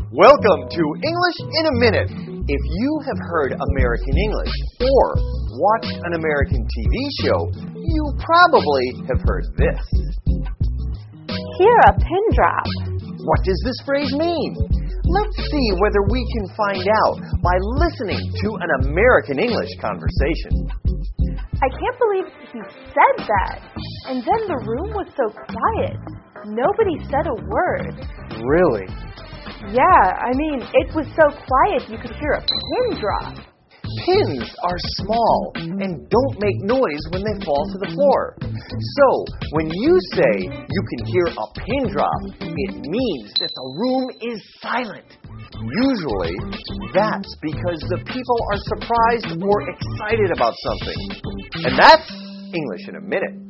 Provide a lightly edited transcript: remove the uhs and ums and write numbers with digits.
Welcome to English in a Minute. If you have heard American English or watched an American TV show, you probably have heard this. Hear a pin drop. What does this phrase mean? Let's see whether we can find out by listening to an American English conversation. I can't believe he said that. And then the room was so quiet. Nobody said a word. Really? Yeah, I mean, it was so quiet you could hear a pin drop. Pins are small and don't make noise when they fall to the floor. So, when you say you can hear a pin drop, it means that the room is silent. Usually, that's because the people are surprised or excited about something. And that's English in a Minute.